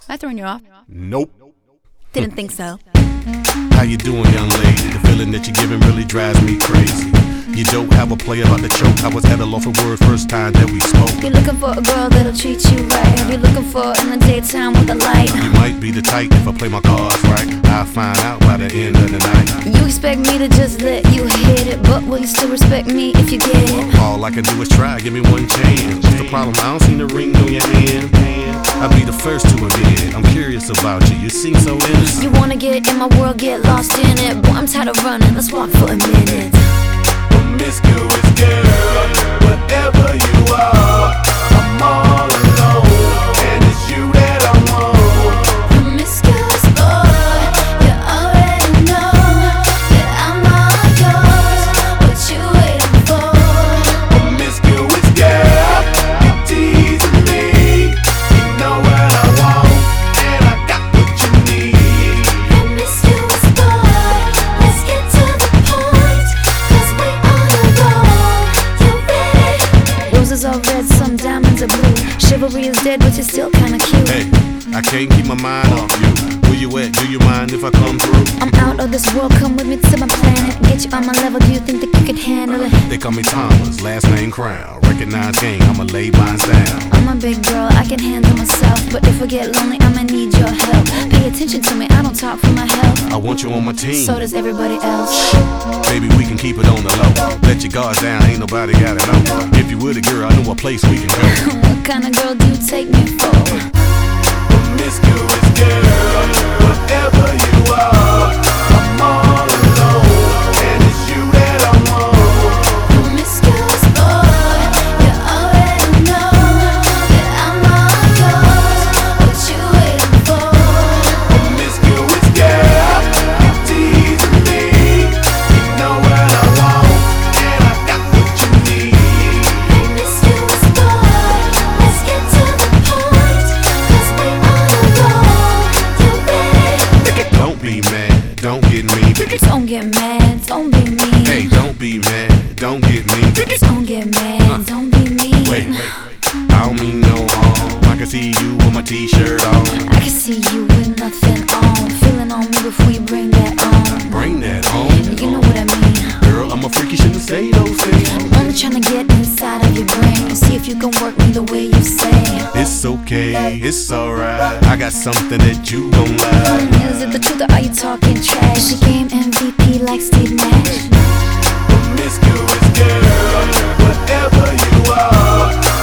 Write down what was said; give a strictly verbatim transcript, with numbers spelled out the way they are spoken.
I throwing you off? Nope. Didn't think so. How you doing, young lady? The feeling that you're giving really drives me crazy. You don't have a play about the choke. I was at a loss for words first time that we spoke. You're looking for a girl that'll treat you right. You're looking for in the daytime with a light. You might be the type if I play my cards right. I'll find out by the end of the night. You expect me to just let you hit it, but will you still respect me if you get it? All I can do is try, give me one chance. What's the problem? I don't see the ring on your hand. I'll be the first to admit I'm curious about you, you seem so innocent. You wanna get in my world, get lost in it. Boy, I'm tired of running, let's walk for a minute. Promiscuous girl, whatever you are, I'm all alone, and it's you that I want. Promiscuous boy, you already know that I'm all yours. What you waiting for? Promiscuous girl, you teasing me. You know what I want, and I got what you need. Promiscuous boy, let's get to the point, 'cause we on the road. You ready? Roses are red, some diamonds are blue. Chivalry is dead, but you're still kinda cute. Hey, I can't keep my mind off you. Where you at? Do you mind if I come through? I'm out of this world, come with me to my planet. Get you on my level, do you think that you could handle it? They call me Thomas, last name Crown. Recognize gang, I'ma lay mines down. I'm a big girl, I can handle myself. But if I get lonely, I'ma need your help. Pay attention to me, I don't talk for my health. I want you on my team. So does everybody else. Baby, we can keep it on the low. Let your guards down, ain't nobody gotta know. If you were the girl, I know a place we can go. What kind of girl do you take me for? Promiscuous girl, whatever you are, I'm all alone, and it's you that I want. Promiscuous boy, you already know that I'm all yours. What you waiting for? Promiscuous girl, you teasing me. You know what I want, and I got what you need. Promiscuous boy, let's get to the point, 'cause we on the road. You ready? Don't be mad, don't get me. Don't get mad, don't be mean. Hey, don't be mad, don't get me. Don't get mad, don't be mean. Wait, wait, I don't mean no harm. I can see you with my t-shirt on. I can see you with nothing on. Feeling on me before you bring that on. Bring that home. You know what I mean. Girl, I'm a freak, you shouldn't say those things. I'm only trying to get inside of your brain and see if you can work me the way you say. It's okay, it's alright. I got something that you gon' like. Is it the truth or are you talking trash? Is your game M V P like Steve Nash? Promiscuous girl, whatever you are,